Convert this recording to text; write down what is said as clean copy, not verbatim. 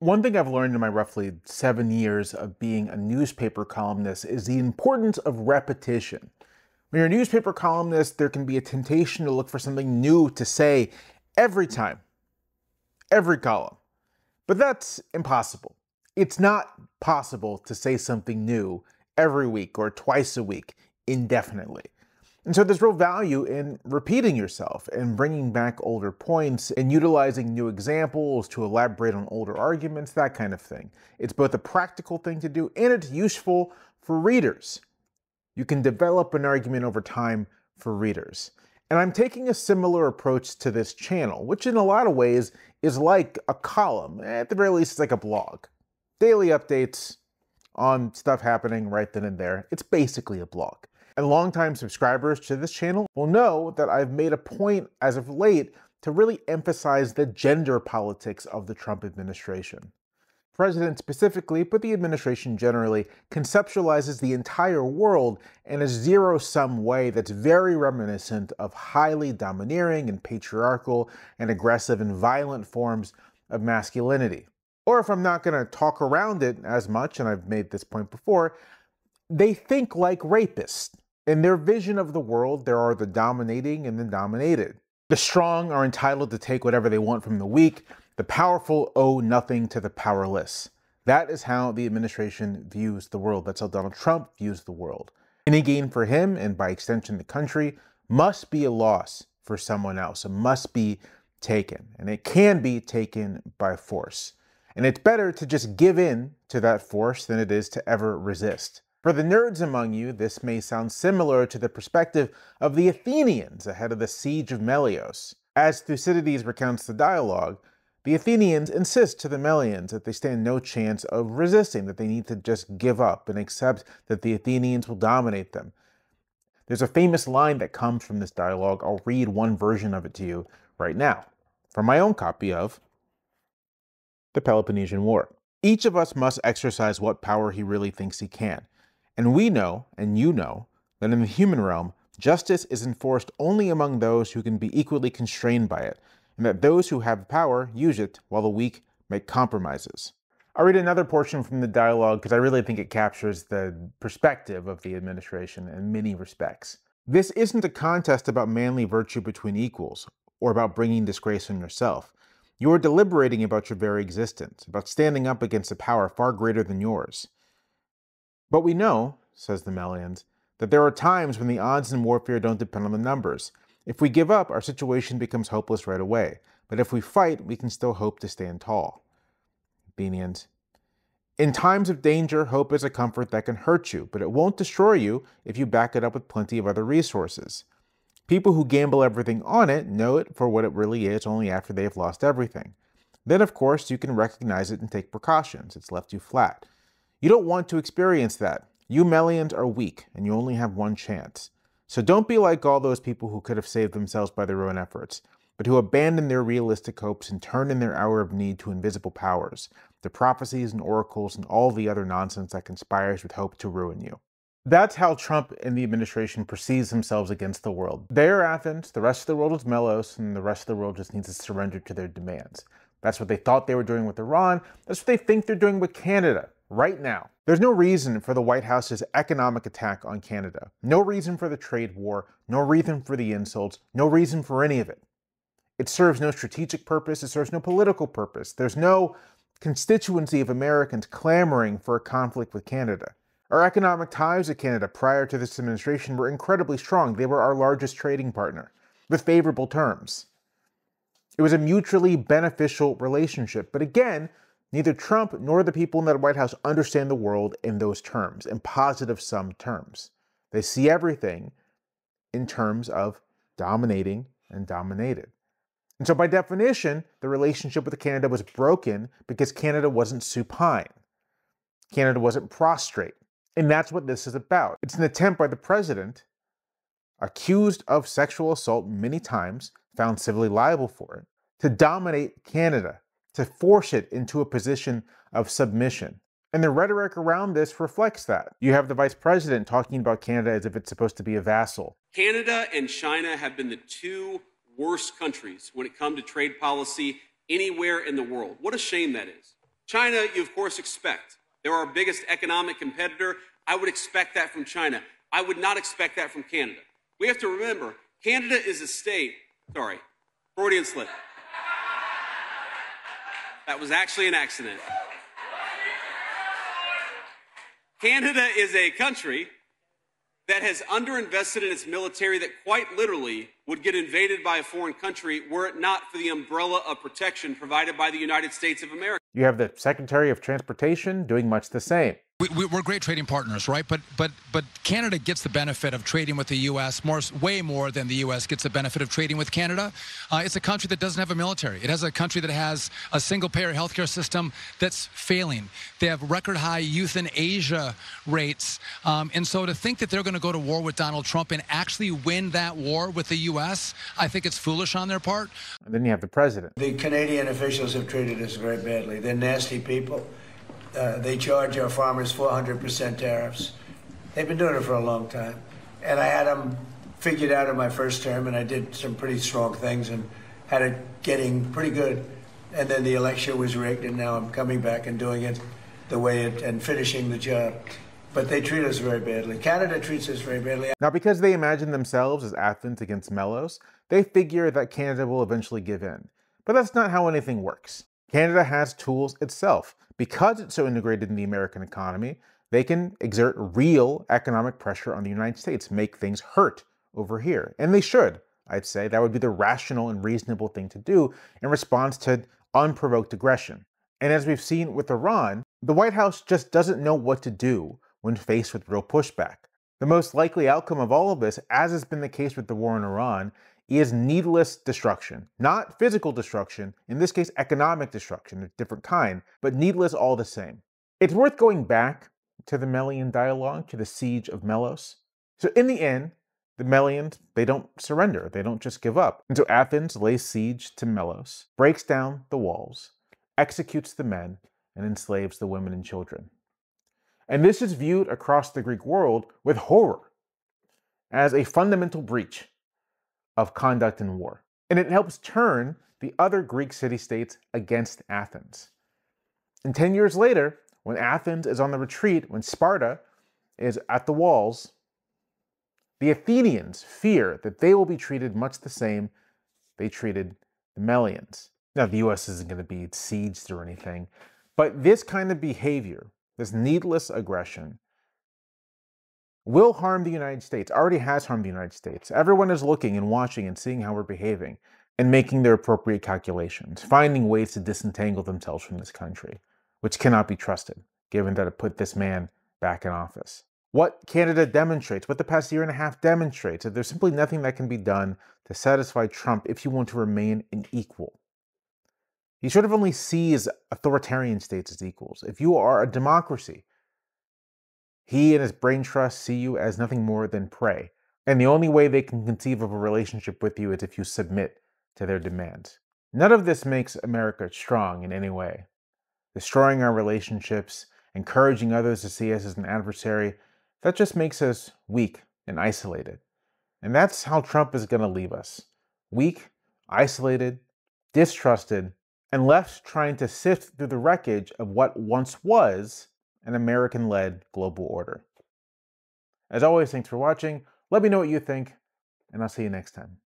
One thing I've learned in my roughly 7 years of being a newspaper columnist is the importance of repetition. When you're a newspaper columnist, there can be a temptation to look for something new to say every time, every column. But that's impossible. It's not possible to say something new every week or twice a week indefinitely. And so there's real value in repeating yourself and bringing back older points and utilizing new examples to elaborate on older arguments, that kind of thing. It's both a practical thing to do and it's useful for readers. You can develop an argument over time for readers. And I'm taking a similar approach to this channel, which in a lot of ways is like a column. At the very least, it's like a blog. Daily updates on stuff happening right then and there. It's basically a blog. And longtime subscribers to this channel will know that I've made a point as of late to really emphasize the gender politics of the Trump administration. The president specifically, but the administration generally, conceptualizes the entire world in a zero-sum way that's very reminiscent of highly domineering and patriarchal and aggressive and violent forms of masculinity. Or if I'm not going to talk around it as much, and I've made this point before, they think like rapists. In their vision of the world, there are the dominating and the dominated. The strong are entitled to take whatever they want from the weak. The powerful owe nothing to the powerless. That is how the administration views the world. That's how Donald Trump views the world. Any gain for him, and by extension the country, must be a loss for someone else. It must be taken, and it can be taken by force. And it's better to just give in to that force than it is to ever resist. For the nerds among you, this may sound similar to the perspective of the Athenians ahead of the siege of Melios. As Thucydides recounts the dialogue, the Athenians insist to the Melians that they stand no chance of resisting, that they need to just give up and accept that the Athenians will dominate them. There's a famous line that comes from this dialogue. I'll read one version of it to you right now, from my own copy of The Peloponnesian War. Each of us must exercise what power he really thinks he can. And we know, and you know, that in the human realm, justice is enforced only among those who can be equally constrained by it, and that those who have power use it while the weak make compromises. I'll read another portion from the dialogue because I really think it captures the perspective of the administration in many respects. This isn't a contest about manly virtue between equals, or about bringing disgrace on yourself. You are deliberating about your very existence, about standing up against a power far greater than yours. But we know, says the Melians, that there are times when the odds in warfare don't depend on the numbers. If we give up, our situation becomes hopeless right away. But if we fight, we can still hope to stand tall. Athenians. In times of danger, hope is a comfort that can hurt you, but it won't destroy you if you back it up with plenty of other resources. People who gamble everything on it know it for what it really is only after they have lost everything. Then, of course, you can recognize it and take precautions. It's left you flat. You don't want to experience that. You Melians are weak, and you only have one chance. So don't be like all those people who could have saved themselves by their own efforts, but who abandon their realistic hopes and turn in their hour of need to invisible powers, the prophecies and oracles and all the other nonsense that conspires with hope to ruin you. That's how Trump and the administration perceives themselves against the world. They are Athens, the rest of the world is Melos, and the rest of the world just needs to surrender to their demands. That's what they thought they were doing with Iran. That's what they think they're doing with Canada. Right now. There's no reason for the White House's economic attack on Canada. No reason for the trade war, no reason for the insults, no reason for any of it. It serves no strategic purpose, it serves no political purpose. There's no constituency of Americans clamoring for a conflict with Canada. Our economic ties with Canada prior to this administration were incredibly strong. They were our largest trading partner, with favorable terms. It was a mutually beneficial relationship, but again, neither Trump nor the people in that White House understand the world in those terms, in positive-sum terms. They see everything in terms of dominating and dominated. And so by definition, the relationship with Canada was broken because Canada wasn't supine. Canada wasn't prostrate. And that's what this is about. It's an attempt by the president, accused of sexual assault many times, found civilly liable for it, to dominate Canada, to force it into a position of submission. And the rhetoric around this reflects that. You have the vice president talking about Canada as if it's supposed to be a vassal. Canada and China have been the two worst countries when it comes to trade policy anywhere in the world. What a shame that is. China, you of course expect. They're our biggest economic competitor. I would expect that from China. I would not expect that from Canada. We have to remember, Canada is a state, sorry, Freudian slip. That was actually an accident. Canada is a country that has underinvested in its military that quite literally would get invaded by a foreign country were it not for the umbrella of protection provided by the United States of America. You have the Secretary of Transportation doing much the same. We're great trading partners, right? But Canada gets the benefit of trading with the U.S. way more than the U.S. gets the benefit of trading with Canada. It's a country that doesn't have a military. It has a country that has a single-payer healthcare system that's failing. They have record-high euthanasia rates. And so to think that they're going to go to war with Donald Trump and actually win that war with the U.S., I think it's foolish on their part. And then you have the president. The Canadian officials have treated us very badly. They're nasty people. They charge our farmers 400% tariffs. They've been doing it for a long time. And I had them figured out in my first term, and I did some pretty strong things and had it getting pretty good. And then the election was rigged, and now I'm coming back and doing it the way it, and finishing the job. But they treat us very badly. Canada treats us very badly. Now, because they imagine themselves as Athens against Melos, they figure that Canada will eventually give in. But that's not how anything works. Canada has tools itself. Because it's so integrated in the American economy, they can exert real economic pressure on the United States, make things hurt over here. And they should, I'd say. That would be the rational and reasonable thing to do in response to unprovoked aggression. And as we've seen with Iran, the White House just doesn't know what to do when faced with real pushback. The most likely outcome of all of this, as has been the case with the war in Iran, is needless destruction. Not physical destruction, in this case economic destruction, a different kind, but needless all the same. It's worth going back to the Melian dialogue, to the siege of Melos. So in the end, the Melians, they don't surrender, they don't just give up. And so Athens lays siege to Melos, breaks down the walls, executes the men, and enslaves the women and children. And this is viewed across the Greek world with horror as a fundamental breach of conduct in war. And it helps turn the other Greek city-states against Athens. And 10 years later, when Athens is on the retreat, when Sparta is at the walls, the Athenians fear that they will be treated much the same they treated the Melians. Now, the US isn't going to be sieged or anything, but this kind of behavior, this needless aggression, will harm the United States, already has harmed the United States. Everyone is looking and watching and seeing how we're behaving and making their appropriate calculations, finding ways to disentangle themselves from this country, which cannot be trusted, given that it put this man back in office. What Canada demonstrates, what the past year and a half demonstrates, that there's simply nothing that can be done to satisfy Trump if you want to remain an equal. He sort of only sees authoritarian states as equals. If you are a democracy, he and his brain trust see you as nothing more than prey. And the only way they can conceive of a relationship with you is if you submit to their demands. None of this makes America strong in any way. Destroying our relationships, encouraging others to see us as an adversary, that just makes us weak and isolated. And that's how Trump is going to leave us. Weak, isolated, distrusted, and left trying to sift through the wreckage of what once was an American-led global order. As always, thanks for watching. Let me know what you think, and I'll see you next time.